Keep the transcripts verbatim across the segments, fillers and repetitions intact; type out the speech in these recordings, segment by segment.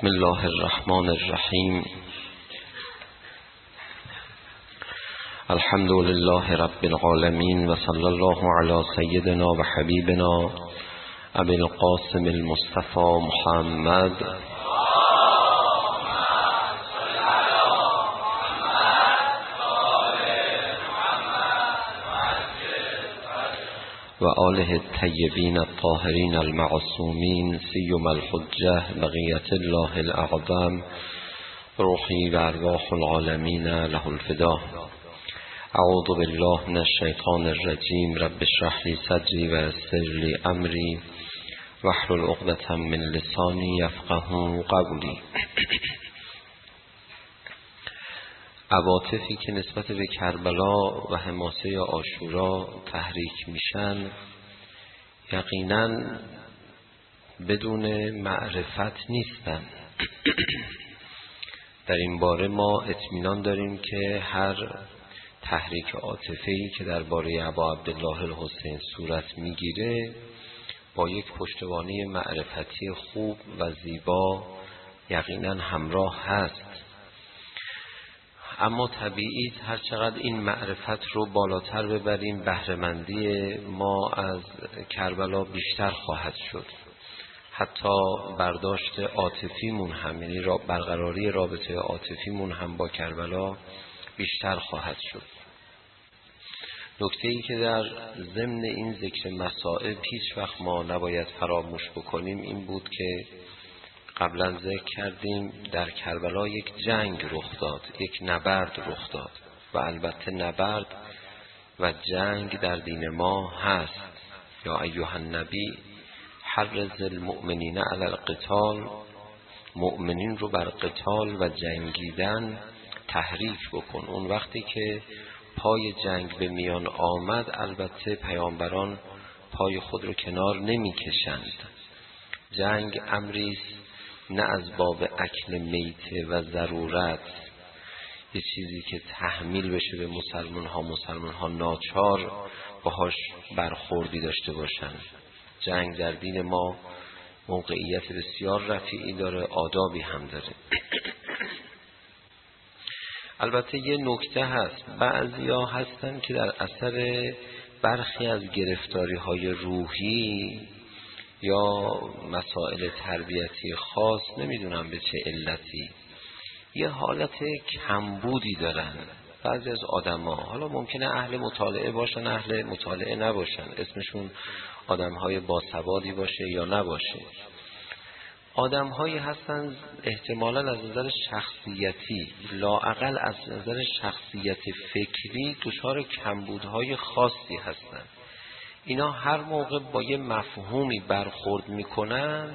بسم الله الرحمن الرحیم. الحمد لله رب العالمین و صلی الله علی سیدنا و حبیبنا ابی القاسم المصطفى محمد و آله الطیبین الطاهرین المعصومین سیما الحجة بقیة الله الاعظم روحی و ارواح العالمین له الفدا. اعوذ بالله من الشیطان الرجیم. رب اشرح لی صدری و یسر لی امری واحلل عقدة من لسانی یفقهوا قولی. عواطفی که نسبت به کربلا و حماسه عاشورا تحریک میشن یقینا بدون معرفت نیستن. در این باره ما اطمینان داریم که هر تحریک عاطفه‌ای که درباره ابا عبدالله الحسین صورت میگیره با یک پشتوانه معرفتی خوب و زیبا یقینا همراه هست. اما طبیعی هر چقدر این معرفت رو بالاتر ببریم بهره‌مندی ما از کربلا بیشتر خواهد شد. حتی برداشت عاطفیمون هم، یعنی برقراری رابطه عاطفیمون هم با کربلا بیشتر خواهد شد. نکته‌ای که در ضمن این ذکر مسائل هیچ وقت ما نباید فراموش بکنیم این بود که قبلا ذکر کردیم در کربلا یک جنگ رخ داد، یک نبرد رخ داد و البته نبرد و جنگ در دین ما هست. یا ایها النبی حرض المؤمنین علی القتال، مؤمنین رو بر قتال و جنگیدن تحریک بکن. اون وقتی که پای جنگ به میان آمد البته پیامبران پای خود رو کنار نمی کشند. جنگ امریست نه از باب اکل میته و ضرورت، یه چیزی که تحمیل بشه به مسلمان ها، مسلمان ها ناچار باهاش برخوردی داشته باشن. جنگ در دین ما موقعیت بسیار رفیعی داره، آدابی هم داره. البته یه نکته هست، بعضیا هستن که در اثر برخی از گرفتاری های روحی یا مسائل تربیتی خاص، نمیدونم به چه علتی، یه حالت کمبودی دارن بعضی از آدم‌ها. حالا ممکنه اهل مطالعه باشن، اهل مطالعه نباشن، اسمشون آدم‌های باسوادی باشه یا نباشه. آدم‌هایی هستن احتمالاً از نظر شخصیتی، لااقل از نظر شخصیت فکری دچار کمبودهای خاصی هستن. اینا هر موقع با یه مفهومی برخورد میکنن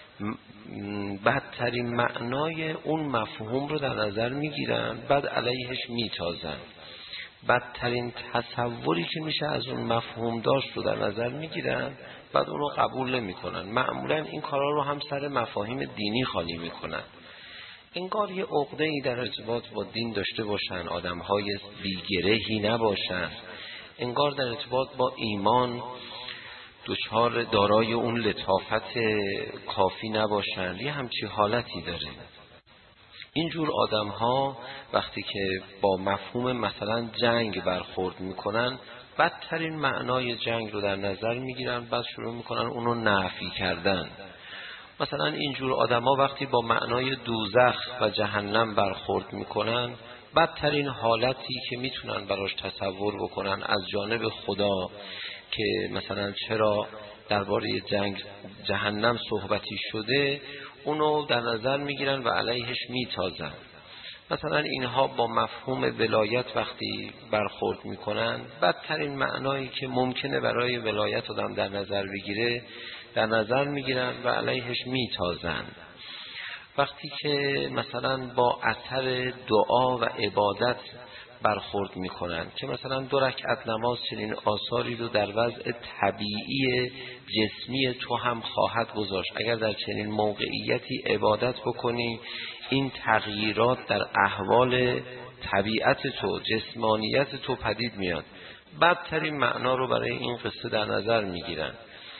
بدترین معنای اون مفهوم رو در نظر میگیرن، بعد علیهش میتازن. بدترین تصوری که میشه از اون مفهوم داشت رو در نظر میگیرن، بعد اون رو قبول نمیکنن. معمولا این کارا رو هم سر مفاهیم دینی خالی میکنن. انگار یه عقده‌ای در ارتباط با دین داشته باشن، آدم‌های بی‌گرهی نباشن، انگار در ارتباط با ایمان دچار دارای اون لطافت کافی نباشن، یه همچی حالتی داره. اینجور آدم ها وقتی که با مفهوم مثلا جنگ برخورد میکنن بدترین معنای جنگ رو در نظر میگیرن، بعد شروع میکنن اونو نفی کردن. مثلا اینجور آدم ها وقتی با معنای دوزخ و جهنم برخورد میکنن بدترین حالتی که میتونن براش تصور بکنن از جانب خدا که مثلا چرا درباره جنگ جهنم صحبتی شده اونو در نظر میگیرن و علیهش میتازن. مثلا اینها با مفهوم ولایت وقتی برخورد میکنن بدترین معنایی که ممکنه برای ولایت آدم در نظر بگیره در نظر میگیرن و علیهش میتازن. وقتی که مثلا با اثر دعا و عبادت برخورد میکنن که مثلا دو رکعت نماز چنین آثاری رو در وضع طبیعی جسمی تو هم خواهد گذاشت، اگر در چنین موقعیتی عبادت بکنی این تغییرات در احوال طبیعت تو، جسمانیت تو پدید میاد. بدترین معنا رو برای این قصه در نظر میگیرن.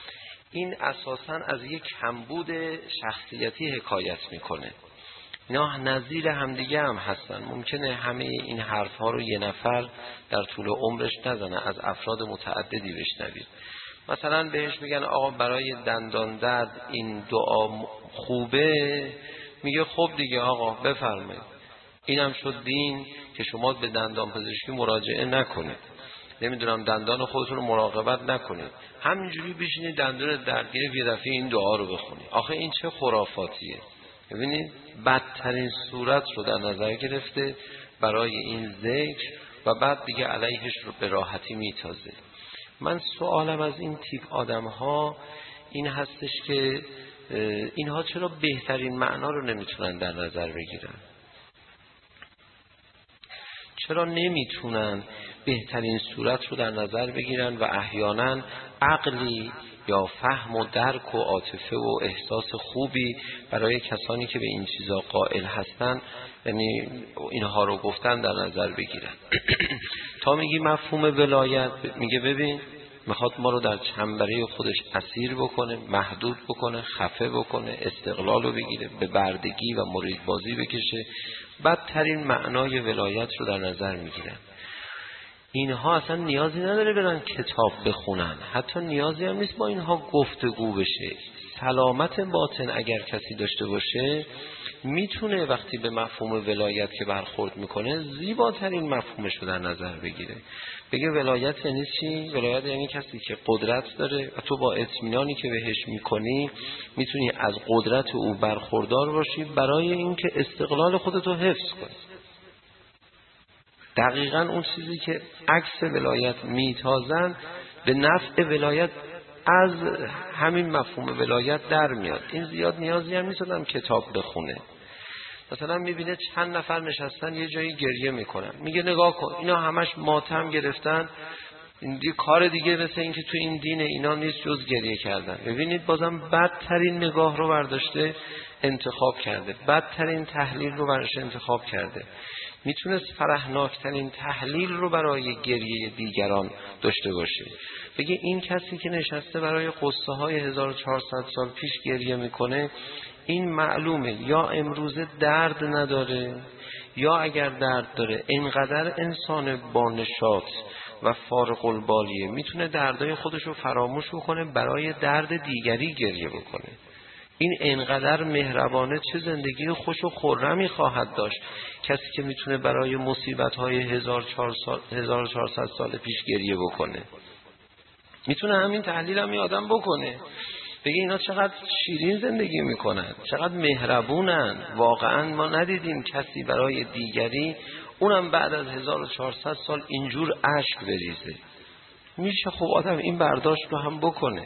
این اساساً از یک کمبود شخصیتی حکایت میکنه. اینا نظیر همدیگه هم هستن. ممکنه همه این حرفها رو یه نفر در طول عمرش نزنه، از افراد متعددی بشنوید. مثلا بهش میگن آقا برای دندان درد این دعا خوبه، میگه خب دیگه آقا بفرمایید. اینم شد دین که شما به دندان پزشکی مراجعه نکنید، نمیدونم دندان خودتون رو مراقبت نکنید، همینجوری بشینید دندون دردگیر یه دفعه این دعا رو بخونید. آخه این چه خرافاتیه؟ ببینید بدترین صورت رو در نظر گرفته برای این ذکر و بعد دیگه علیهش رو به راحتی میتازه. من سوالم از این تیپ آدم ها این هستش که اینها چرا بهترین معنا رو نمیتونن در نظر بگیرن؟ چرا نمیتونن بهترین صورت رو در نظر بگیرن و احیانا عقلی یا فهم و درک و عاطفه و احساس خوبی برای کسانی که به این چیزا قائل هستن، یعنی اینها رو گفتن، در نظر بگیرن. تا میگی مفهوم ولایت، میگه ببین میخواد ما رو در چنبره خودش اسیر بکنه، محدود بکنه، خفه بکنه، استقلال رو بگیره، به بردگی و مرید بازی بکشه. بدترین معنای ولایت رو در نظر میگیرن. اینها اصلا نیازی نداره برن کتاب بخونن، حتی نیازی هم نیست با اینها گفتگو بشه. سلامت باطن اگر کسی داشته باشه میتونه وقتی به مفهوم ولایت که برخورد میکنه زیباترین مفهومش رو در نظر بگیره. بگه ولایت یعنی چی؟ ولایت یعنی کسی که قدرت داره و تو با اطمینانی که بهش میکنی میتونی از قدرت او برخوردار باشی برای اینکه استقلال خودتو حفظ کنی. دقیقاً اون چیزی که عکس ولایت میتازن به نفع ولایت از همین مفهوم ولایت در میاد. این زیاد نیازی هم نیست آدم کتاب بخونه. مثلا میبینه چند نفر نشستن یه جایی گریه میکنن، میگه نگاه کن اینا همش ماتم گرفتن، این دی کار دیگه مثل این که تو این دین اینا نیست جز گریه کردن. ببینید بازم بدترین نگاه رو برداشته انتخاب کرده، بدترین تحلیل رو براش انتخاب کرده. میتونست فرحناکترین تحلیل رو برای گریه دیگران داشته باشه. بگه این کسی که نشسته برای قصه های هزار و چهارصد سال پیش گریه میکنه، این معلومه یا امروزه درد نداره یا اگر درد داره اینقدر انسان با نشاط و فارغ البالیه میتونه دردای خودش رو فراموش بکنه برای درد دیگری گریه بکنه. این انقدر مهربانه چه زندگی خوش و خرمی خواهد داشت کسی که میتونه برای مصیبت‌های هزار و چهارصد سال پیش گریه بکنه. میتونه همین تحلیل هم آدم بکنه، بگه اینا چقدر شیرین زندگی میکنن، چقدر مهربونن. واقعا ما ندیدیم کسی برای دیگری، اونم بعد از هزار و چهارصد سال، اینجور اشک بریزه. میشه خب آدم این برداشت رو هم بکنه.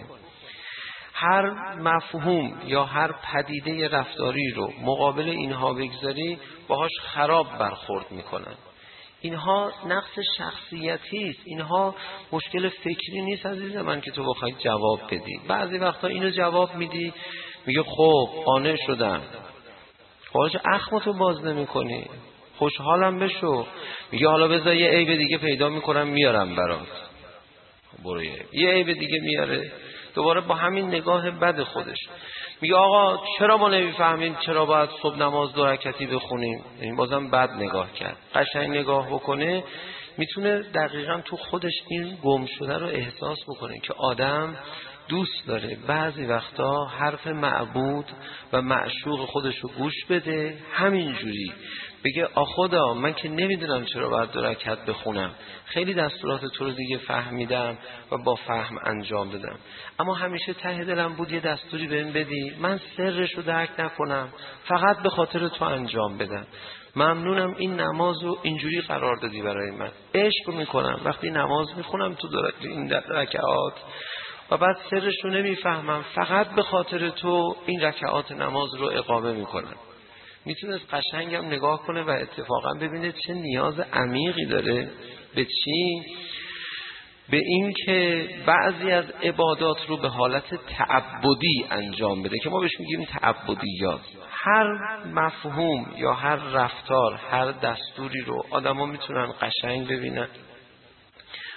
هر مفهوم یا هر پدیده رفتاری رو مقابل اینها بگذاری باهاش خراب برخورد میکنن. اینها نقص شخصیتی است، اینها مشکل فکری نیست عزیز من که تو بخوای جواب بدی. بعضی وقتا اینو جواب میدی میگه خب قانع شدم. خواهش اخمتو باز نمی کنی، خوشحالم بشو. میگه حالا بذار یه عیب دیگه پیدا میکنم میارم برات. برو یه عیب دیگه میاره، دوباره با همین نگاه بد خودش میگه آقا چرا ما نمیفهمیم چرا باید صبح نماز دو رکعتی بخونیم. این بازم بد نگاه کرد. قشنگ نگاه بکنه میتونه دقیقاً تو خودش این گم شده رو احساس بکنه که آدم دوست داره بعضی وقتا حرف معبود و معشوق خودش رو گوش بده، همینجوری بگه آ خدا من که نمیدونم چرا باید دو رکعت بخونم، خیلی دستورات تو رو دیگه فهمیدم و با فهم انجام دادم، اما همیشه ته دلم بود یه دستوری بهم بدی من سرش رو درک نکنم، فقط به خاطر تو انجام بدم. ممنونم این نماز رو اینجوری قرار دادی برای من، عشق میکنم وقتی نماز میخونم تو این رکعات و بعد سرش رو نمیفهمم، فقط به خاطر تو این رکعات نماز رو اقامه میکنم. میتونست قشنگم نگاه کنه و اتفاقا ببینه چه نیاز عمیقی داره به چی؟ به این که بعضی از عبادات رو به حالت تعبدی انجام بده که ما بهش میگیم تعبدیات. هر مفهوم یا هر رفتار، هر دستوری رو آدم ها میتونن قشنگ ببینن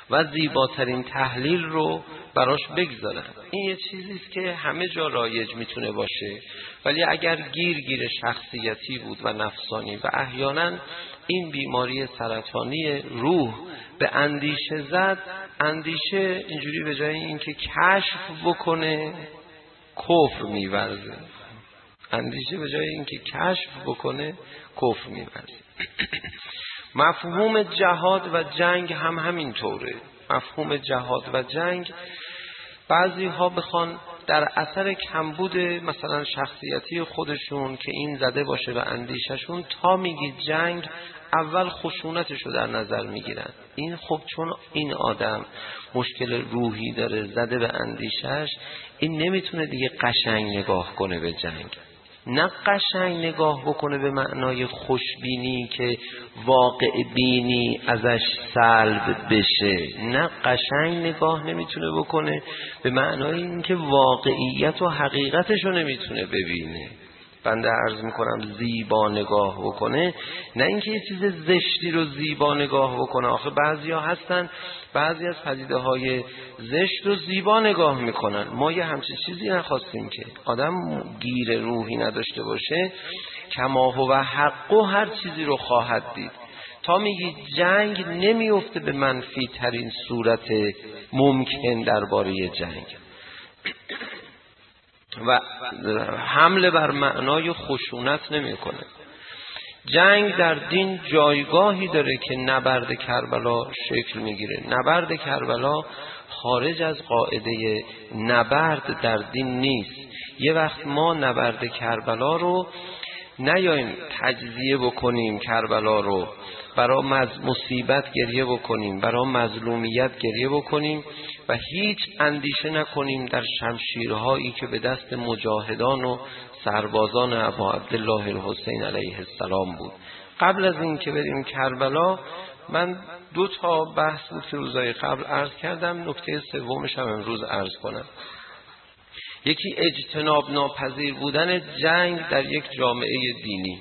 و زیباترین تحلیل رو براش بگذارن. این یه چیزی است که همه جا رایج میتونه باشه، ولی اگر گیر گیر شخصیتی بود و نفسانی و احیانا این بیماری سرطانی روح به اندیشه زد، اندیشه اینجوری به جای اینکه کشف بکنه کفر می‌ورزه، اندیشه به جای اینکه کشف بکنه کفر می‌ورزه. مفهوم جهاد و جنگ هم همین طوره. مفهوم جهاد و جنگ بعضی ها بخوان در اثر کمبود مثلا شخصیتی خودشون که این زده باشه به اندیششون، تا میگی جنگ اول خشونتش رو در نظر میگیرن. این خب چون این آدم مشکل روحی داره زده به اندیشش، این نمیتونه دیگه قشنگ نگاه کنه به جنگ. نه قشنگ نگاه بکنه به معنای خوشبینی که واقع بینی ازش سلب بشه، نه قشنگ نگاه نمیتونه بکنه به معنای اینکه واقعیت و حقیقتش رو نمیتونه ببینه. بنده عرض میکنم زیبا نگاه بکنه، نه اینکه یه چیز زشتی رو زیبا نگاه بکنه. آخه بعضی ها هستن بعضی از پدیده های زشت رو زیبا نگاه میکنن. ما یه همچین چیزی نخواستیم که آدم گیر روحی نداشته باشه، کما هو حق و هر چیزی رو خواهد دید. تا میگی جنگ نمیفته به منفی ترین صورت ممکن درباره جنگ و حمله بر معنای خشونت نمیکنه. جنگ در دین جایگاهی داره که نبرد کربلا شکل میگیره. نبرد کربلا خارج از قاعده نبرد در دین نیست. یه وقت ما نبرد کربلا رو نیاییم تجزیه بکنیم، کربلا رو برای مصیبت گریه بکنیم، برای مظلومیت گریه بکنیم و هیچ اندیشه نکنیم در شمشیرهایی که به دست مجاهدان و سربازان ابا عبدالله الحسین علیه السلام بود. قبل از این که بریم کربلا، من دو تا بحث بود که روزای قبل عرض کردم، نکته سومش هم امروز عرض کنم. یکی اجتناب ناپذیر بودن جنگ در یک جامعه دینی.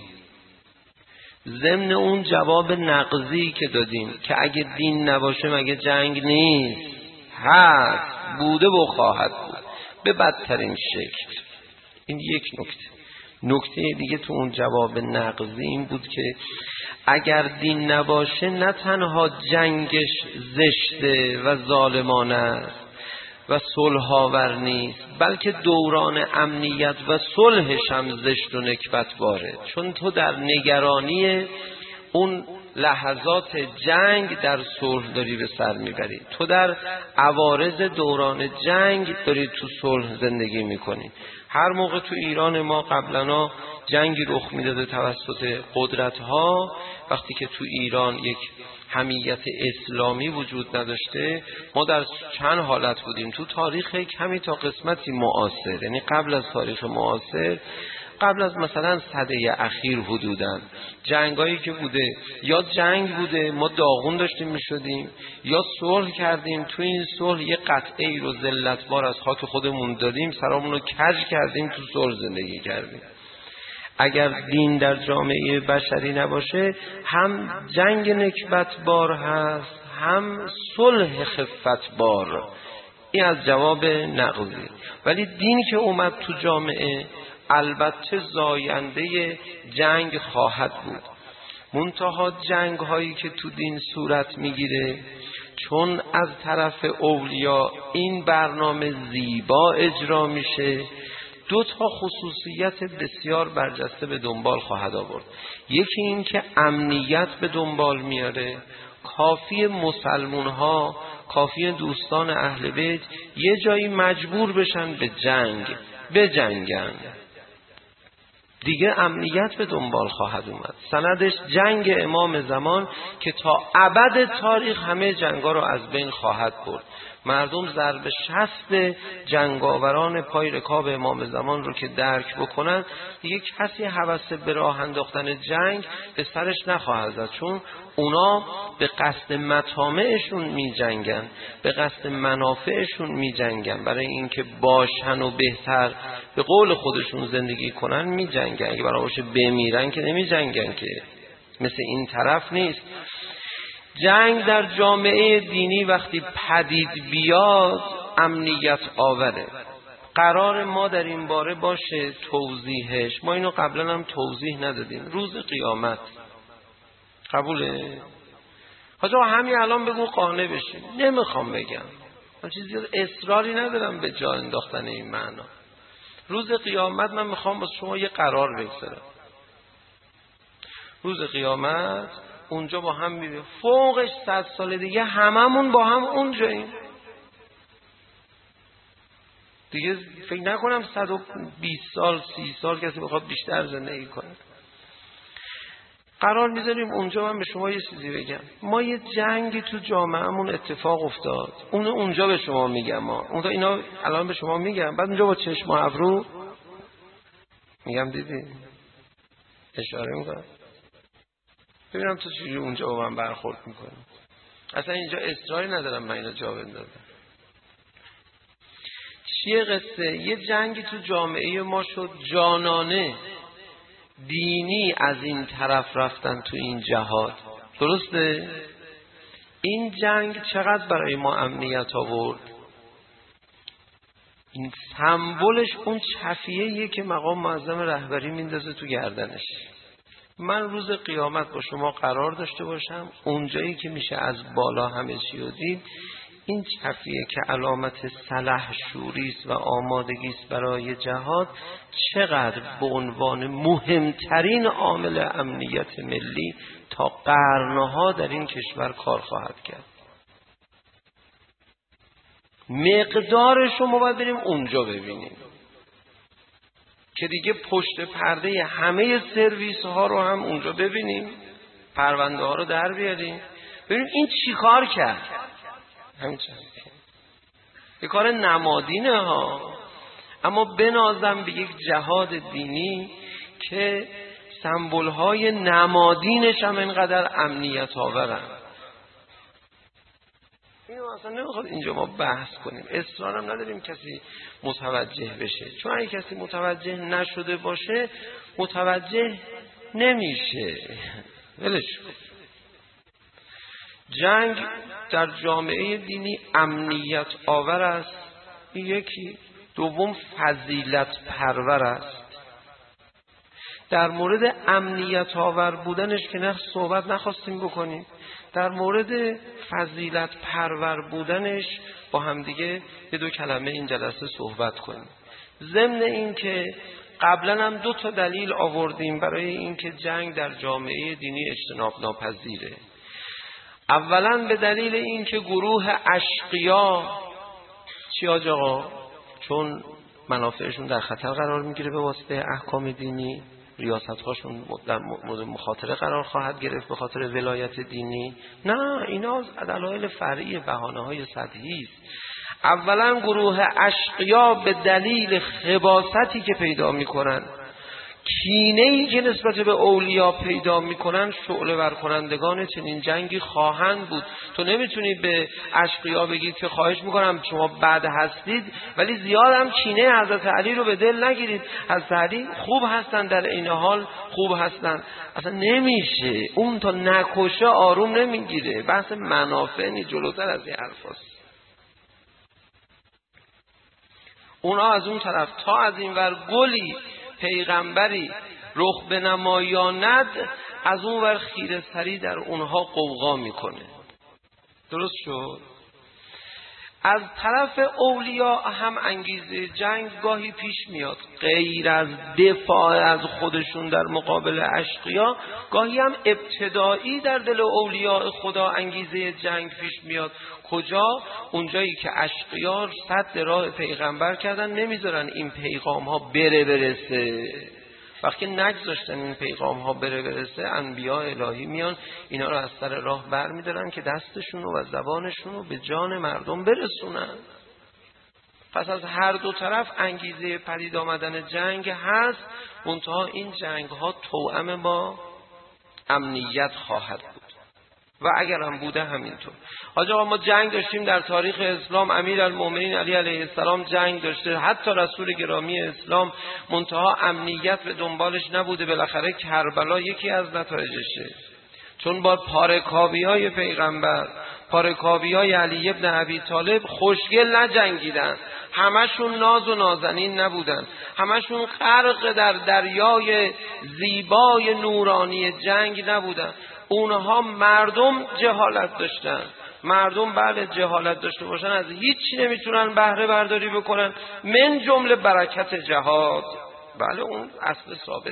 ضمن اون جواب نقضی که دادیم که اگه دین نباشه مگه جنگ نیست؟ هست، بوده و خواهد بود به بدترین شکل. این یک نکته. نکته دیگه تو اون جواب نقضی این بود که اگر دین نباشه نه تنها جنگش زشته و ظالمانه است و صلح آور نیست، بلکه دوران امنیت و صلحش هم زشت و نکبت باره، چون تو در نگرانی اون لحظات جنگ در صلح داری به سر میبری، تو در عوارض دوران جنگ داری تو صلح زندگی میکنی. هر موقع تو ایران ما قبلنا جنگی رخ میداده توسط قدرت ها، وقتی که تو ایران یک حمیت اسلامی وجود نداشته، ما در چند حالت بودیم تو تاریخ کمی تا قسمتی معاصر، یعنی قبل از تاریخ معاصر، قبل از مثلا سده اخیر حدوداً جنگایی که بوده، یا جنگ بوده ما داغون داشتیم میشدیم، یا صلح کردیم، تو این صلح یه قطعه ای رو ذلتبار از خاک خودمون دادیم، سرامون رو کج کردیم، تو صلح زندگی کردیم. اگر دین در جامعه بشری نباشه، هم جنگ نکبت بار هست، هم صلح خفت بار. این از جواب نقضی. ولی دین که اومد تو جامعه البته زاینده جنگ خواهد بود. منتها جنگ هایی که تو دین صورت میگیره، چون از طرف اولیا این برنامه زیبا اجرا میشه، دو تا خصوصیت بسیار برجسته به دنبال خواهد آورد. یکی این که امنیت به دنبال میاره. کافی مسلمون ها، کافی دوستان اهل بیت یه جایی مجبور بشن به جنگ، به جنگن، دیگه امنیت به دنبال خواهد اومد. سندش جنگ امام زمان که تا ابد تاریخ همه جنگا رو از بین خواهد برد. مردم ضرب شست جنگاوران پای رکاب امام زمان رو که درک بکنن، دیگه کسی هوس به راه انداختن جنگ به سرش نخواهد زد، چون اونا به قصد مطامعشون می جنگن، به قصد منافعشون می جنگن، برای اینکه باشن و بهتر به قول خودشون زندگی کنن می جنگن. اگه برای باشه بمیرن که نمی جنگن، که مثل این طرف نیست. جنگ در جامعه دینی وقتی پدید بیاد امنیت آوره. قرار ما در این باره باشه توضیحش، ما اینو قبلا هم توضیح ندادیم، روز قیامت. قبوله؟ حاجا همین الان بگو قانع بشین. نمیخوام بگم، من چیزی اصراری ندارم به جا انداختن این معنا. روز قیامت من میخوام با شما یه قرار بگذارم. روز قیامت اونجا با هم میبینیم، فوقش صد سال دیگه هممون با هم اونجاییم دیگه. فکر نکنم صد و بیست سال سی سال کسی بخواد بیشتر زندگی کنه. قرار میذاریم اونجا. من به شما یه چیزی بگم، ما یه جنگی تو جامعهمون اتفاق افتاد، اون اونجا به شما میگم، ما اونجا اینا الان به شما میگم، بعد اونجا با چشم و ابرو میگم دیدی، اشاره میکنم ببینم تو چجوری اونجا با من برخورد میکنی. اصلا اینجا اصراری ندارم من اینو جا بندازم. چیه قصه؟ یه جنگی تو جامعه ما شد، جانانه دینی از این طرف رفتن تو این جهاد. درسته؟ این جنگ چقدر برای ما امنیت آورد؟ این سمبولش اون چفیه‌ایه که مقام معظم رهبری میندازه تو گردنش. من روز قیامت با شما قرار داشته باشم اونجایی که میشه از بالا همه چی رو دید، این چفیه که علامت صلح شوریست و آمادگیست برای جهاد، چقدر به عنوان مهمترین عامل امنیت ملی تا قرنها در این کشور کار خواهد کرد. مقدارش رو ما باید بریم اونجا ببینیم که دیگه پشت پرده همه سرویس ها رو هم اونجا ببینیم، پرونده ها رو در بیاریم، ببینیم این چی کار کرد. همین چند یه کار نمادینه ها، اما بنازم به یک جهاد دینی که سمبول های نمادینش هم اینقدر امنیت آورن. اینو اصلا نمیخواد اینجا ما بحث کنیم، اصرارم نداریم کسی متوجه بشه، چون اگه کسی متوجه نشده باشه متوجه نمیشه. ولش کن. جنگ در جامعه دینی امنیت آور است، یکی. دوم فضیلت پرور است. در مورد امنیت آور بودنش که نه صحبت نخواستیم بکنیم، در مورد فضیلت پرور بودنش با همدیگه یه دو کلمه این جلسه صحبت کنیم. ضمن این که قبلا هم دو تا دلیل آوردیم برای این که جنگ در جامعه دینی اجتناب ناپذیره. اولا به دلیل این که گروه اشقیا، چی آج آقا؟ چون منافعشون در خطر قرار میگیره به واسطه احکام دینی، ریاست هاشون در مورد مخاطره قرار خواهد گرفت به خاطر ولایت دینی. نه، اینا دلایل فرعی، بهانه های سطحی است. اولا گروه اشقیا به دلیل خباثتی که پیدا میکنن، کینه‌ای که نسبت به اولیا پیدا میکنن، شعله ور کنندگان چنین جنگی خواهند بود. تو نمیتونی به اشقیا بگید که خواهش میکنم شما بد هستید ولی زیاد هم کینه حضرت علی رو به دل نگیرید، حضرت علی خوب هستن در این حال خوب هستن. اصلا نمیشه، اون تا نکشه آروم نمیگیره. بحث منافع نی، جلوتر از این حرفاست. اونا از اون طرف تا از این ور گلی پیغمبری رخ به نمایاند، از اون ور خیره سری در اونها قوقا میکنه. درست شد؟ از طرف اولیا هم انگیزه جنگ گاهی پیش میاد، غیر از دفاع از خودشون در مقابل اشقیا، گاهی هم ابتدایی در دل اولیاء خدا انگیزه جنگ پیش میاد. کجا؟ اونجایی که اشقیا صد راه پیغمبر کردن، نمیذارن این پیغام ها بره برسه. وقتی نگذاشتن این پیغام ها بره برسه، انبیاء الهی میان اینا رو از سر راه بر میدارن که دستشون و زبانشون رو به جان مردم برسونن. پس از هر دو طرف انگیزه پدید آمدن جنگ هست، منتها این جنگ ها توأم با امنیت خواهد بود و اگر هم بوده همینطور. حاج آقا ما جنگ داشتیم در تاریخ اسلام، امیرالمومنین علی علیه السلام جنگ داشته، حتی رسول گرامی اسلام، منتها امنیت به دنبالش نبوده. بالاخره کربلا یکی از نتایجشه. چون با پارکابیای پیغمبر، پارکابیای علی ابن ابی طالب خوشگل نجنگیدن، همشون ناز و نازنین نبودن، همشون غرق در دریای زیبای نورانی جنگ نبودن. اونها مردم جهالت داشتن. مردم بله جهالت داشته باشن از هیچی نمیتونن بهره برداری بکنن، من جمله برکت جهاد. بله اون اصل ثابت.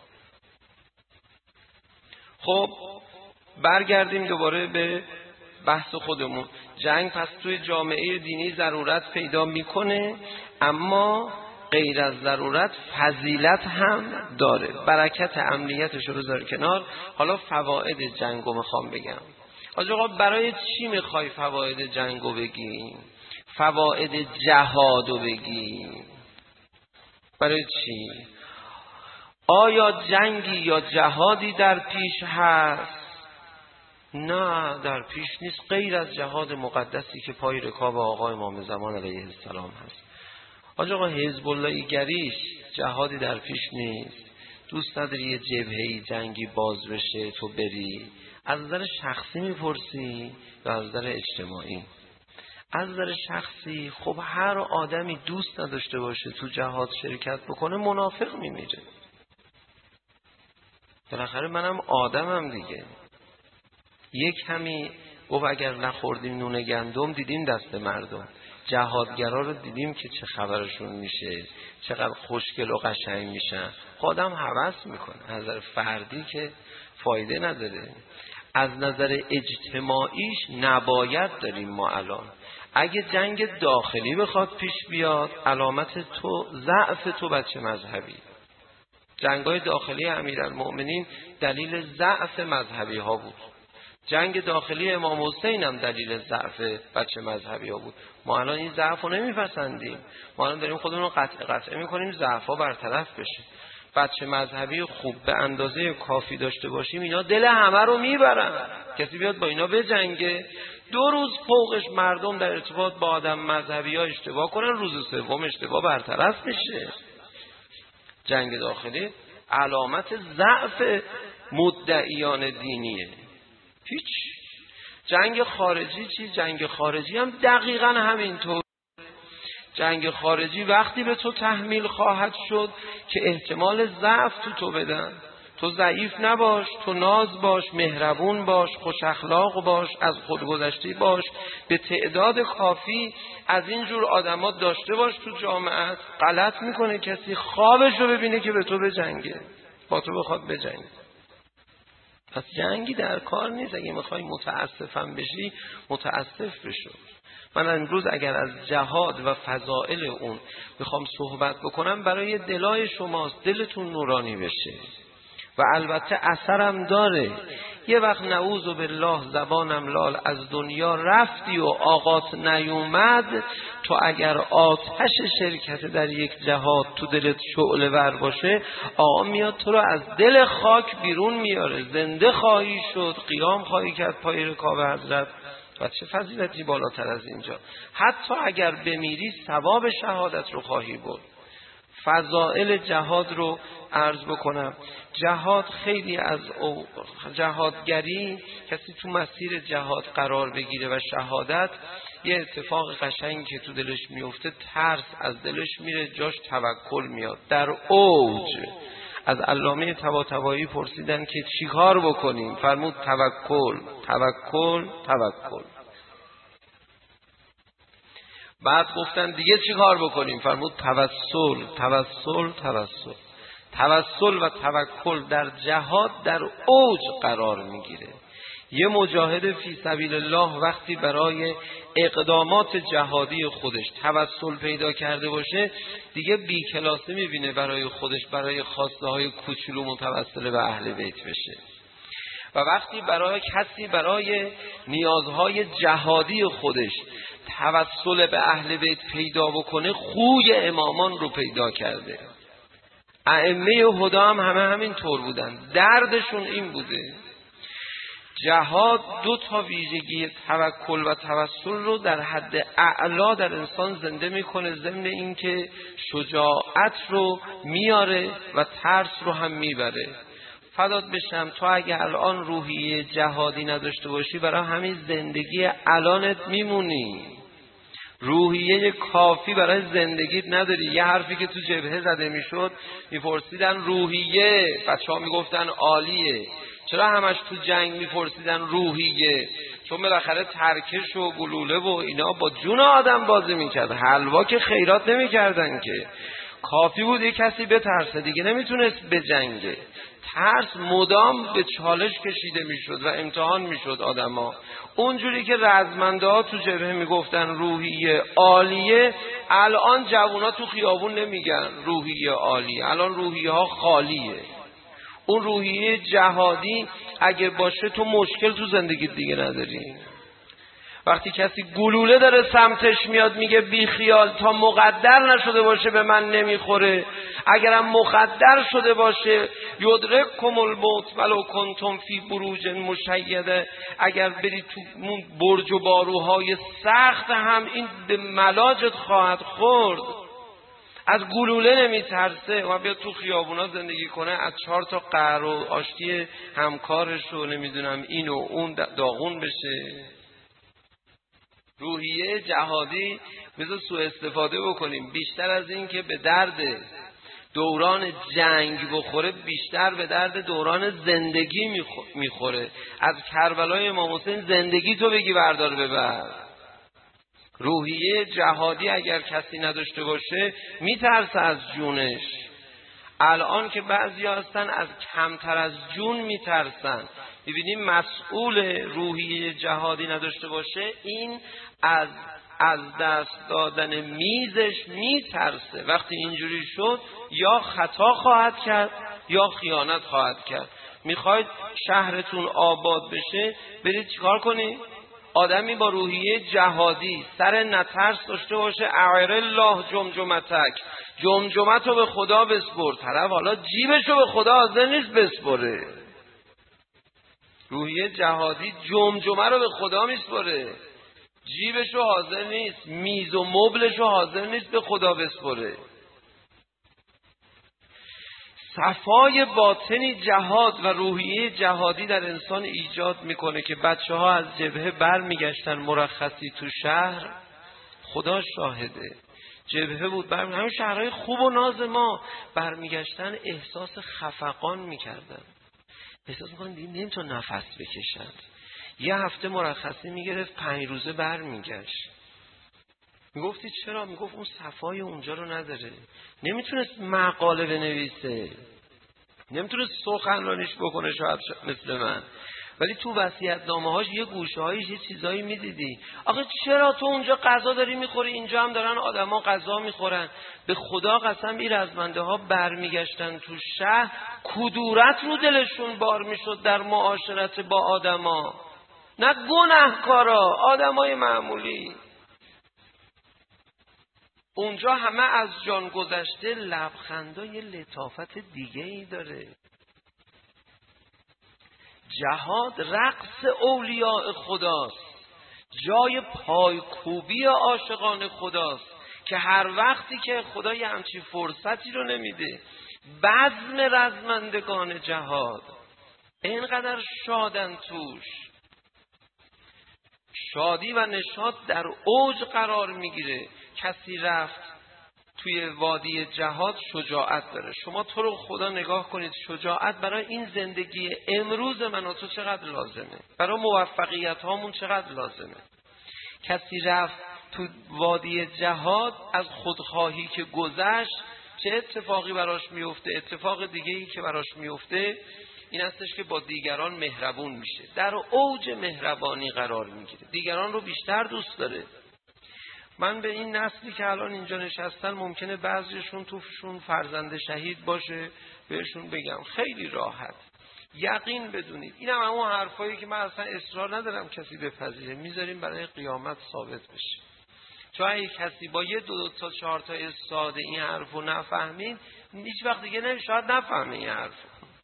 خب برگردیم دوباره به بحث خودمون. جنگ پس توی جامعه دینی ضرورت پیدا میکنه، اما غیر از ضرورت فضیلت هم داره. برکت امنیتش رو بذار کنار، حالا فواید جنگو میخوام بگم. آقا برای چی میخوای فواید جنگو بگیم؟ فواید جهادو بگیم؟ برای چی؟ آیا جنگی یا جهادی در پیش هست؟ نه در پیش نیست، غیر از جهاد مقدسی که پای رکاب آقا امام زمان علیه السلام هست. آقا حزب الله گریش جهادی در پیش نیست. دوست نداری یه جبهه‌ای جنگی باز بشه تو بری؟ از نظر شخصی میپرسی یا از نظر اجتماعی؟ از نظر شخصی خب هر آدمی دوست نداشته باشه تو جهاد شرکت بکنه منافق میمیره. بالاخره منم آدمم دیگه. یک کمی گفت اگر نخوردیم نون گندم دیدیم دست مردم. جهادگرا رو دیدیم که چه خبرشون میشه، چقدر خوشگل و قشنگ میشن. آدم هوس میکنه. از نظر فردی که فایده نداره، از نظر اجتماعیش نباید داریم ما الان. اگه جنگ داخلی بخواد پیش بیاد علامت تو ضعف تو بچه مذهبی. جنگ‌های داخلی امیرالمؤمنین دلیل ضعف مذهبی ها بود. جنگ داخلی امام حسین هم دلیل ضعف بچه مذهبی ها بود. ما الان این ضعف رو نمیپسندیم. ما الان داریم خودمون رو قطع قطعه میکنیم ضعف ها برطرف بشه. بچه مذهبی خوب به اندازه کافی داشته باشیم اینا دل همه رو میبرن. کسی بیاد با اینا بجنگه، دو روز فوقش مردم در ارتباط با آدم مذهبی ها اشتباه کنن، روز سوم اشتباه برطرف بشه. جنگ داخلی علامت ضعف مدعیان دینیه. هیچ. جنگ خارجی چی؟ جنگ خارجی هم دقیقاً همینطور. جنگ خارجی وقتی به تو تحمیل خواهد شد که احتمال ضعف تو تو بدن. تو ضعیف نباش، تو ناز باش، مهربون باش، خوش اخلاق باش، از خودگذشتی باش، به تعداد کافی از اینجور آدمات داشته باش تو جامعه. غلط میکنه کسی خوابش رو ببینه که به تو بجنگه، با تو بخواد بجنگه. پس جنگی در کار نیست. اگه میخوای متاسفم بشی متاسف بشو. من امروز اگر از جهاد و فضائل اون میخوام صحبت بکنم برای دلای شماست، دلتون نورانی بشه و البته اثرم داره. یه وقت نعوذ بالله زبانم لال از دنیا رفتی و آقات نیومد، تو اگر آتش شرکت در یک جهاد تو دلت شعله ور باشه، آقا میاد تو رو از دل خاک بیرون میاره، زنده خواهی شد، قیام خواهی کرد پای رکاب حضرت. و چه فضیلتی بالاتر از اینجا. حتی اگر بمیری ثواب شهادت رو خواهی برد. فضائل جهاد رو عرض بکنم. جهاد خیلی از جهادگری، کسی تو مسیر جهاد قرار بگیره و شهادت، یه اتفاق قشنگی که تو دلش میفته، ترس از دلش میره، جاش توکل میاد. در اوج از علامه طباطبایی پرسیدن که چی کار بکنیم؟ فرمود توکل، توکل، توکل. بعد گفتن دیگه چی کار بکنیم؟ فرمود توسل، توسل، توسل. توسل و توکل در جهاد در اوج قرار میگیره. یه مجاهد فی سبیل الله وقتی برای اقدامات جهادی خودش توسل پیدا کرده باشه، دیگه بی کلاسه میبینه برای خودش برای خواسته های کوچولو متوسل به اهل بیت بشه. و وقتی برای کسی برای نیازهای جهادی خودش توسل به اهل بیت پیدا بکنه، خوی امامان رو پیدا کرده. ائمه هدی هم همه همین طور بودن. دردشون این بوده. جهاد دو تا ویژگی توکل و توسل رو در حد اعلا در انسان زنده میکنه، ضمن اینکه شجاعت رو میاره و ترس رو هم میبره. فدات بشم تو اگه الان روحیه جهادی نداشته باشی برای همین زندگی الانت میمونی، روحیه کافی برای زندگیت نداری. یه حرفی که تو جبهه زده میشد میپرسیدن روحیه، بچه‌ها میگفتن عالیه. چرا همش تو جنگ میپرسیدن روحیه؟ چون بالاخره ترکش و گلوله و اینا با جون آدم بازی میکرد، حلوا که خیرات نمیکردن که. کافی بود یه کسی بترسه دیگه نمیتونست بجنگه. ترس مدام به چالش کشیده میشد و امتحان میشد آدما. اونجوری که رزمنده ها تو جبهه میگفتن روحیه عالیه، الان جوونا تو خیابون نمیگن روحیه عالیه، الان روحیه ها خالیه. اون روحیه جهادی اگه باشه تو مشکل تو زندگی دیگه نداری. وقتی کسی گلوله داره سمتش میاد میگه بی خیال، تا مقدر نشده باشه به من نمیخوره، اگرم مقدر شده باشه یدرککم الموت ولو کنتم فی بروج مشیده، اگر بری تو برج و باروهای سخت هم این به ملاجت خواهد خورد. از گلوله نمیترسه و بیا تو خیابونا زندگی کنه، از چهار تا قهر و آشتی همکارش و نمیدونم این و اون داغون بشه. روحیه جهادی بذار سوء استفاده بکنیم، بیشتر از این که به درد دوران جنگ بخوره بیشتر به درد دوران زندگی میخوره. از کربلای امام حسین زندگی تو بگی بردار ببر. روحیه جهادی اگر کسی نداشته باشه میترسه از جونش. الان که بعضی هستن از کمتر از جون میترسن. ببینیم مسئول روحیه جهادی نداشته باشه این از از دست دادن میزش میترسه. وقتی اینجوری شد یا خطا خواهد کرد یا خیانت خواهد کرد. میخواید شهرتون آباد بشه برید چیکار کنید؟ آدمی با روحیه جهادی سر نترس داشته باشه، اعر الله جمجمتک، جمجمتو به خدا بسپر. طرف حالا جیبشو به خدا حاضر نیست بسپره. روحیه جهادی جمجمه رو به خدا میسپره، جیبشو حاضر نیست، میز و مبلشو حاضر نیست به خدا بسپره. صفای باطنی جهاد و روحیه جهادی در انسان ایجاد میکنه که بچه ها از جبهه بر میگشتن مرخصی تو شهر. خدا شاهده جبهه بود، بر همین شهرهای خوب و ناز ما برمیگشتن احساس خفقان میکردن، احساس میکنن دیگه نمیتون نفس بکشن. یه هفته مرخصی میگرفت، پنج روزه بر میگشت. میگفتی چرا؟ میگفت اون صفای اونجا رو نداره، نمیتونست مقاله بنویسه، نمیتونست سخنرانیش بکنه شاید مثل من، ولی تو وصیت‌نامه هاش یه گوشه هایش یه چیزایی میدیدی. آخه چرا تو اونجا غذا داری میخوری اینجا هم دارن آدما غذا میخورن؟ به خدا قسم این رزمنده ها برمیگشتن تو شهر کدورت رو دلشون بار میشد در معاشرت با آدما، نه گناهکارا، آدمای معمولی. اونجا همه از جان گذشته، لبخندا یه لطافت دیگه ای داره. جهاد رقص اولیاء خداست، جای پایکوبی عاشقان خداست که هر وقتی که خدا یه همچین فرصتی رو نمیده، بزم رزمندگان جهاد اینقدر شادن توش، شادی و نشاط در اوج قرار میگیره. کسی رفت توی وادی جهاد شجاعت داره. شما تو رو خدا نگاه کنید، شجاعت برای این زندگی امروز من و تو چقدر لازمه، برای موفقیت هامون چقدر لازمه. کسی رفت تو وادی جهاد، از خودخواهی که گذشت چه اتفاقی براش میفته؟ اتفاق دیگه ای که براش میفته این هستش که با دیگران مهربون میشه، در اوج مهربانی قرار میگیره، دیگران رو بیشتر دوست داره. من به این نسلی که الان اینجا نشستن ممکنه بعضیشون توشون فرزند شهید باشه، بهشون بگم خیلی راحت یقین بدونید این هم همون حرفایی که من اصلا اصرار ندارم کسی بپذیره، میذاریم برای قیامت ثابت بشه. چون اگه کسی با یه دو, دو تا چهار تا ساده این حرفو نفهمید، هیچ وقت دیگه نه شاید نفهمه این حرفو.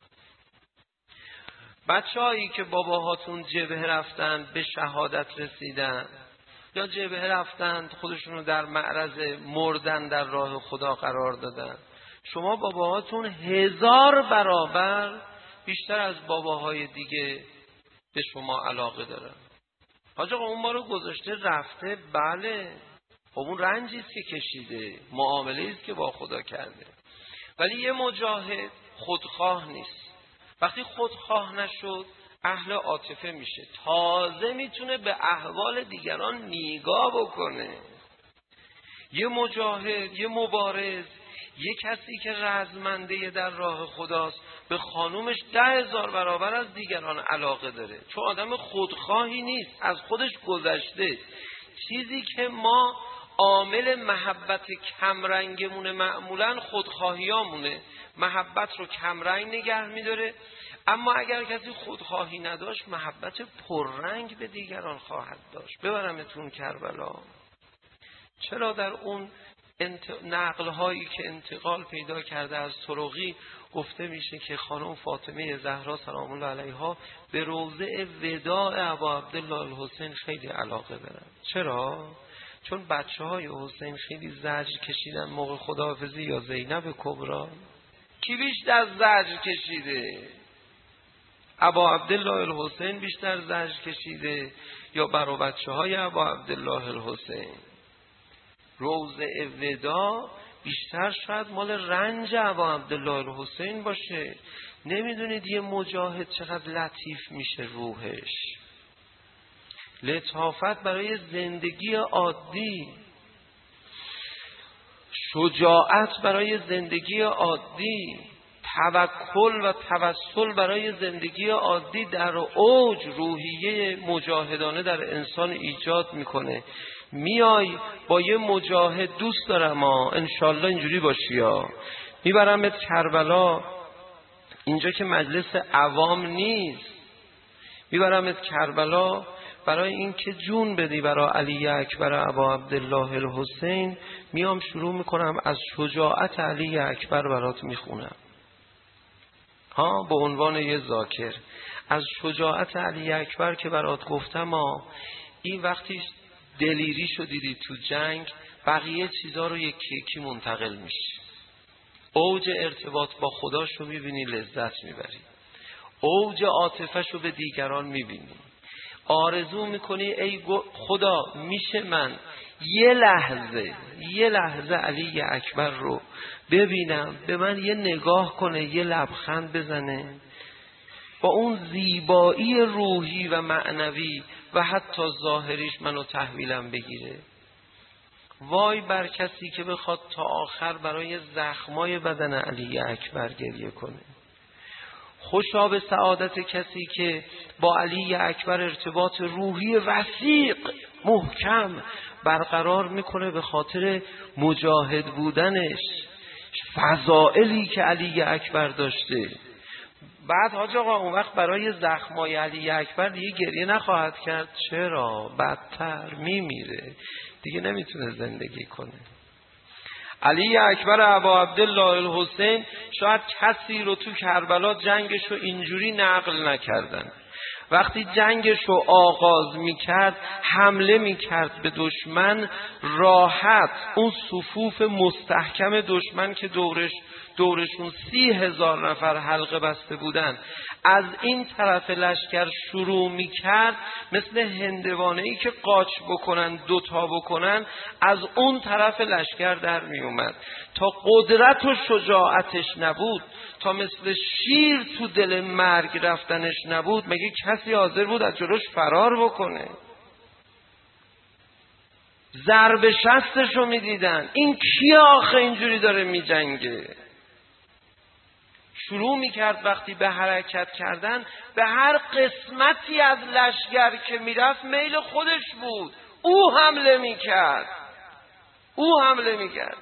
بچه‌هایی که باباهاتون جبهه رفتن به شهادت رسیدن یا جبهه رفتن خودشونو در معرض مردن در راه خدا قرار دادن، شما باباهاتون هزار برابر بیشتر از باباهای دیگه به شما علاقه دارن. حاج آقا اون ما رو گذاشته رفته، بله خب اون رنجی است که کشیده، معامله است که با خدا کرده. ولی یه مجاهد خودخواه نیست. وقتی خودخواه نشد اهل عاطفه میشه، تازه میتونه به احوال دیگران نگاه بکنه. یه مجاهد، یه مبارز، یه کسی که رزمنده در راه خداست به خانومش ده هزار برابر از دیگران علاقه داره، چون آدم خودخواهی نیست، از خودش گذشته. چیزی که ما عامل محبت کمرنگمونه معمولا خودخواهیامونه، محبت رو کمرنگ نگه میداره. اما اگر کسی خودخواهی نداشت محبت پررنگ به دیگران خواهد داشت. ببرمتون کربلا. چرا در اون انت... نقل هایی که انتقال پیدا کرده از طرقی گفته میشه که خانم فاطمه زهرا سلام الله علیها به روضه وداع ابا عبدالله الحسین خیلی علاقه دارن. چرا؟ چون بچه های حسین خیلی زجر کشیدن موقع خداحافظی، یا زینب کبرا؟ کی بیشتر زجر کشیده؟ ابا عبدالله الحسین بیشتر زجر کشیده یا برای بچه های ابا عبدالله الحسین؟ روضه ودا بیشتر شاید مال رنج ابا عبدالله الحسین باشه. نمیدونید یه مجاهد چقدر لطیف میشه روحش، لطافت برای زندگی عادی، شجاعت برای زندگی عادی، توکل و توسل برای زندگی عادی در اوج روحیه مجاهدانه در انسان ایجاد میکنه. میای با یه مجاهد دوست دارم ها انشالله اینجوری باشی ها، میبرمت کربلا، اینجا که مجلس عوام نیست، میبرمت کربلا برای این که جون بدی برای علی اکبر ابا عبدالله الحسین. میام شروع میکنم از شجاعت علی اکبر برات میخونم ها، به عنوان یه ذاکر از شجاعت علی اکبر که برات گفتم ها. این وقتی دلیری شو دیدی تو جنگ، بقیه چیزا رو یکی یکی منتقل میشی. اوج ارتباط با خداشو میبینی لذت میبری، اوج عاطفه‌شو به دیگران میبینی، آرزو میکنی ای خدا میشه من یه لحظه یه لحظه علی اکبر رو ببینم، به من یه نگاه کنه، یه لبخند بزنه، با اون زیبایی روحی و معنوی و حتی ظاهریش منو تحویلم بگیره. وای بر کسی که بخواد تا آخر برای زخمای بدن علی اکبر گریه کنه. خوشا به سعادت کسی که با علی اکبر ارتباط روحی وثیق محکم برقرار میکنه به خاطر مجاهد بودنش، فضائلی که علی اکبر داشته. بعد حاج آقا اون وقت برای زخمای علی اکبر دیگه گریه نخواهد کرد. چرا؟ بدتر میمیره دیگه، نمیتونه زندگی کنه. علی اکبر ابا عبدالله الحسین شاید کسی رو تو کربلا جنگش رو اینجوری نقل نکردن. وقتی جنگش رو آغاز میکرد، حمله میکرد به دشمن، راحت اون صفوف مستحکم دشمن که دورش دورشون سی هزار نفر حلقه بسته بودن، از این طرف لشکر شروع میکرد مثل هندوانه‌ای که قاچ بکنن دوتا بکنن، از اون طرف لشکر در میومد. تا قدرت و شجاعتش نبود، تا مثل شیر تو دل مرگ رفتنش نبود، مگه کسی حاضر بود از جلوش فرار بکنه؟ ضرب شستشو میدیدن، این کی آخه اینجوری داره میجنگه؟ شروع میکرد وقتی به حرکت کردن، به هر قسمتی از لشکر که میرفت میل خودش بود، او حمله میکرد او حمله میکرد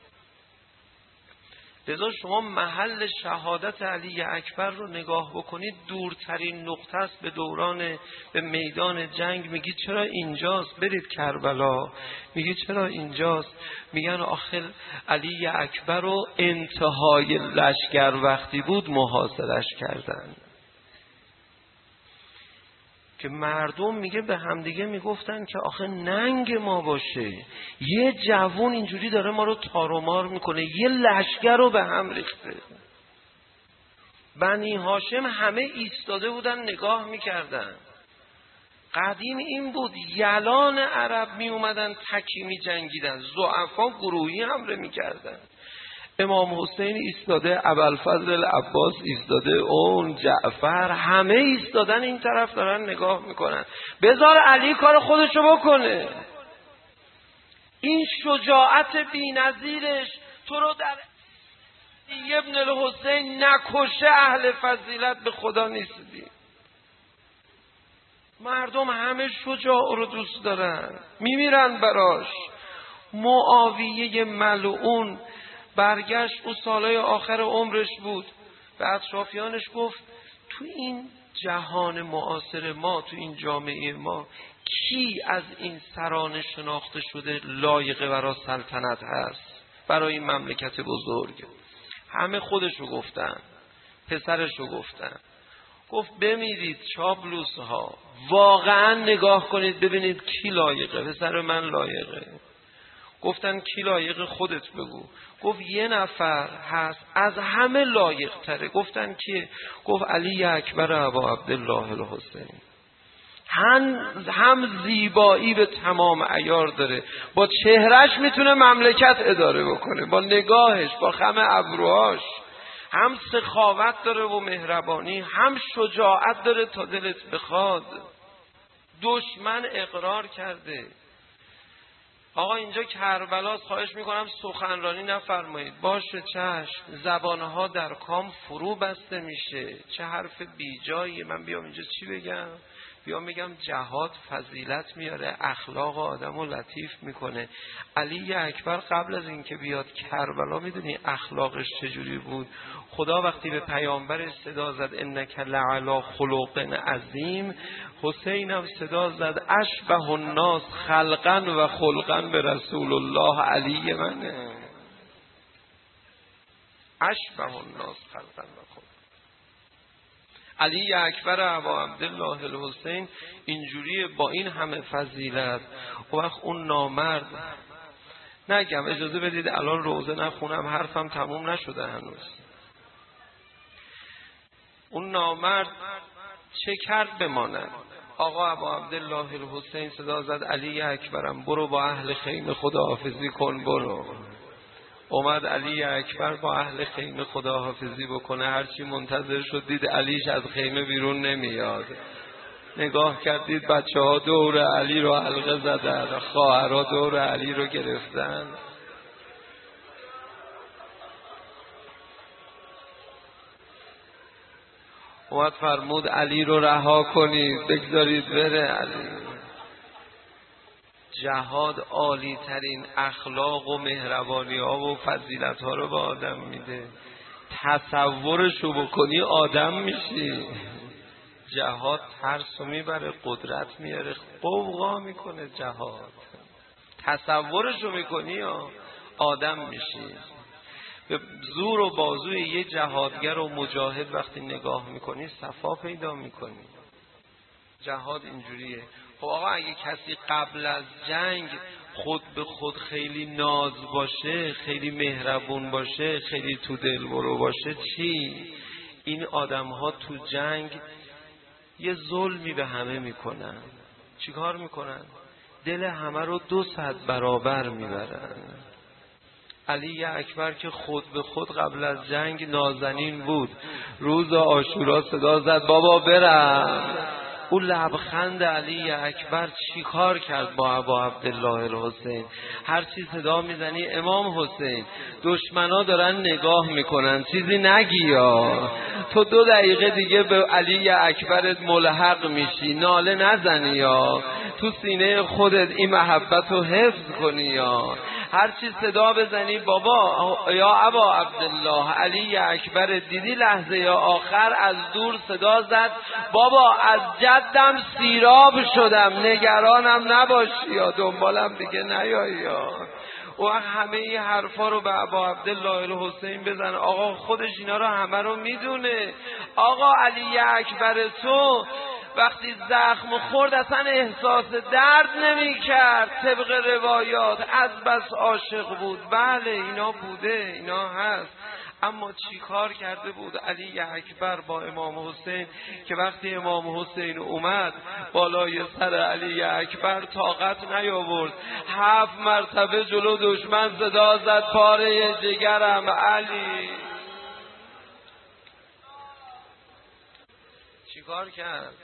لذا شما محل شهادت علی اکبر رو نگاه بکنید، دورترین نقطه است به دوران به میدان جنگ. میگی چرا اینجاست؟ برید کربلا. میگی چرا اینجاست؟ میگن آخر علی اکبر رو انتهای لشکر وقتی بود محاصرش کردن، که مردم میگه به همدیگه میگفتن که آخه ننگ ما باشه، یه جوون اینجوری داره ما رو تار و مار میکنه، یه لشکر رو به هم ریخته. بنی هاشم همه ایستاده بودن نگاه میکردن. قدیم این بود، یلان عرب می اومدن تکی می جنگیدن، ضعفا گروهی حمله می کردن. امام حسین ایستاده، ابوالفضل عباس ایستاده، اون جعفر، همه ایستادن این طرف دارن نگاه میکنن. بذار علی کار خودشو بکنه. این شجاعت بی‌نظیرش تو رو در ابن الحسین نکشه اهل فضیلت به خدا نیستی. مردم همه شجاع رو دوست دارن، میمیرن براش. معاویه ملعون برگشت، او سالهای آخر عمرش بود، به اطرافیانش گفت تو این جهان معاصر ما، تو این جامعه ما، کی از این سران شناخته شده لایق برای سلطنت هست، برای این مملکت بزرگ؟ همه خودشو گفتن، پسرشو گفتن. گفت بمیرید چابلوس ها، واقعا نگاه کنید ببینید کی لایقه. پسر من لایقه. گفتن کی لایق؟ خودت بگو. گفت یه نفر هست از همه لایق تره. گفتن کیه؟ گفت علی اکبر ابا عبدالله الحسین. هم, هم زیبایی به تمام عیار داره، با چهرش میتونه مملکت اداره بکنه، با نگاهش، با خم ابروهاش. هم سخاوت داره و مهربانی، هم شجاعت داره تا دلت بخواد. دشمن اقرار کرده. آقا اینجا کربلاست، خواهش میکنم سخنرانی نفرمایید. باشه چشم، زبانها در کام فرو بسته میشه. چه حرف بیجایی. من بیام اینجا چی بگم؟ بیام بگم جهاد فضیلت میاره، اخلاق آدم رو لطیف میکنه. علی اکبر قبل از اینکه بیاد کربلا میدونی اخلاقش چجوری بود؟ خدا وقتی به پیامبرش صدا زد انک لعلی خلق عظیم، حسین هم صدا زد اشبه الناس خلقا و خلقا به رسول الله علی منه. اشبه الناس خلقا و خلقا. علی اکبر ابا عبدالله الحسین اینجوریه با این همه فضیلت. و وقت اون نامرد، نگم اجازه بدید الان روزه نخونم، حرفم تموم نشده هنوز. اون نامرد چه کرد بماند؟ آقا ابا عبدالله الحسین صدا زد علی اکبرم برو با اهل خیمه خداحافظی کن. برو. اومد علی اکبر با اهل خیمه خداحافظی بکنه. هرچی منتظر شد دید علیش از خیمه بیرون نمیاد. نگاه کردید بچه ها دور علی رو حلقه زدن، خواهرها دور علی رو گرفتن. اومد فرمود علی رو رها کنید، بگذارید بره علی. جهاد عالی ترین اخلاق و مهربانی ها و فضیلت ها رو به آدم میده. تصورشو بکنی آدم میشی. جهاد ترسو میبره، قدرت میاره، قوقا میکنه. جهاد تصورشو میکنی آدم میشی. به زور و بازوی یه جهادگر و مجاهد وقتی نگاه میکنی صفا پیدا میکنی. جهاد اینجوریه. خب آقا اگه کسی قبل از جنگ خود به خود خیلی ناز باشه، خیلی مهربون باشه، خیلی تو دل برو باشه، چی؟ این آدم ها تو جنگ یه ظلمی به همه میکنن. چی کار میکنن؟ دل همه رو دو صد برابر میبرن. علی اکبر که خود به خود قبل از جنگ نازنین بود، روز عاشورا صدا زد بابا برم. اون لبخند علی اکبر چی کار کرد با ابا عبدالله الحسین؟ هر چی صدا میزنی امام حسین، دشمنا دارن نگاه میکنن، چیزی نگی یا تو دو دقیقه دیگه به علی اکبرت ملحق میشی، ناله نزنی یا تو سینه خودت این محبت رو حفظ کنی یا هر چی صدا بزنی بابا یا ابا عبدالله. علی اکبر دیدی لحظه یا آخر از دور صدا زد بابا از جدم سیراب شدم، نگرانم نباشی یا دنبالم دیگه نیایی یا. و همه این حرفا رو به ابا عبدالله الحسین بزن. آقا خودش اینا رو همه رو میدونه. آقا علی اکبر تو وقتی زخم خورد اصلا احساس درد نمی کرد. طبق روایات از بس عاشق بود. بله اینا بوده، اینا هست. اما چی کار کرده بود علی اکبر با امام حسین که وقتی امام حسین اومد بالای سر علی اکبر طاقت نیاورد، هفت مرتبه جلو دشمن صدا زد پاره جگرم علی. چی کار کرد؟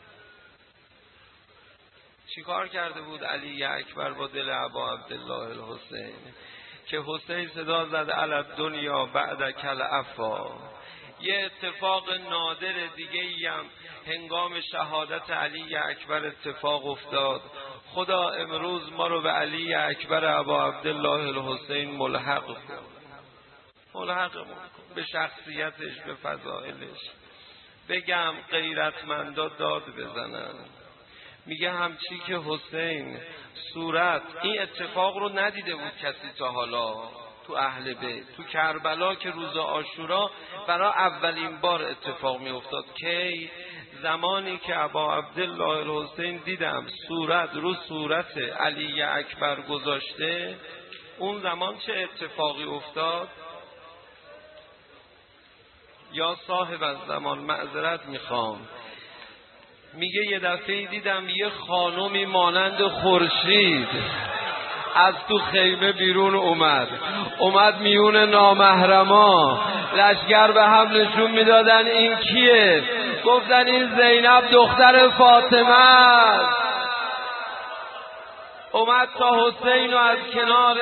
چی کار کرده بود علی اکبر با دل ابا عبدالله الحسین که حسین صدا زد علی دنیا بعد کل عفا. یه اتفاق نادر دیگه ای هم هنگام شهادت علی اکبر اتفاق افتاد. خدا امروز ما رو به علی اکبر ابا عبدالله الحسین ملحق کن، ملحق کن به شخصیتش، به فضائلش. بگم غیرتمندا داد بزنن. میگه همچی که حسین صورت این اتفاق رو ندیده بود کسی تا حالا تو اهل بیت. تو کربلا که روز عاشورا برای اولین بار اتفاق می افتاد. کی؟ زمانی که ابا عبدالله الحسین دیدم صورت رو صورت علی اکبر گذاشته، اون زمان چه اتفاقی افتاد؟ یا صاحب از زمان معذرت میخوام، میگه یه دفعه دیدم یه خانومی مانند خورشید از تو خیمه بیرون اومد، اومد میون نامحرما، لشگر به هم نشون میدادن این کیه؟ گفتن این زینب دختر فاطمه است. اومد تا حسین رو از کنار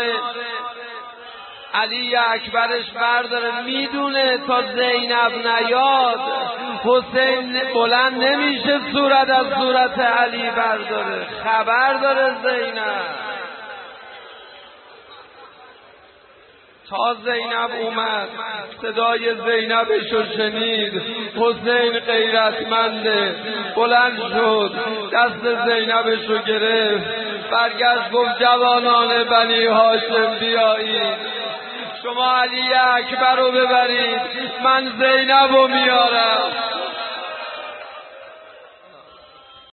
علی اکبرش برداره، میدونه تا زینب نیاد حسین بلند نمیشه صورت از صورت علی برداره. خبر داره زینب. تا زینب اومد صدای زینبش رو شنید، حسین غیرتمنده بلند شد دست زینبش رو گرفت، برگشت گفت جوانان بنی هاشم بیایید، شما علی اکبر رو ببرید، من زینب رو میارم.